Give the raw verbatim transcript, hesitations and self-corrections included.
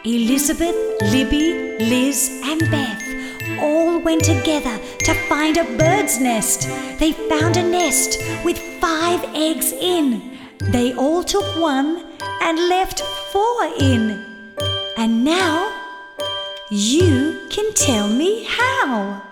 Elizabeth, Libby, Liz and Beth all went together to find a bird's nest. They found a nest with five eggs in. They all took one and left four in. And now you can tell me how.